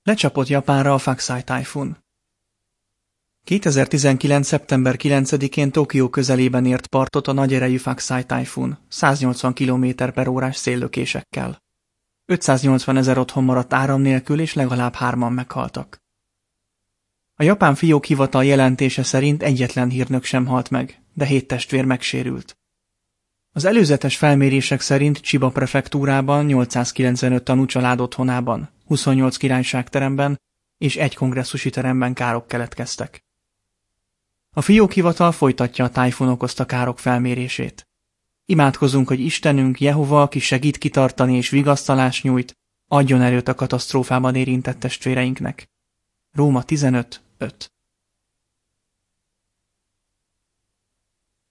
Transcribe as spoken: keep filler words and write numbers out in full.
Lecsapott Japánra a Faxai tájfun. kétezer-tizenkilenc. szeptember kilencedikén Tokió közelében ért partot a nagyerejű Faxai tájfun, száznyolcvan kilométer per órás széllökésekkel. ötszáznyolcvanezer otthon maradt áram nélkül, és legalább hárman meghaltak. A japán fiók hivatal jelentése szerint egyetlen hírnök sem halt meg, de hét testvér megsérült. Az előzetes felmérések szerint Chiba prefektúrában nyolcszázkilencvenöt tanúcsalád otthonában, huszonnyolc királyságteremben és egy kongresszusi teremben károk keletkeztek. A fiókhivatal folytatja a tájfun okozta károk felmérését. Imádkozunk, hogy Istenünk, Jehova, aki segít kitartani és vigasztalást nyújt, adjon erőt a katasztrófában érintett testvéreinknek. Róma tizenöt öt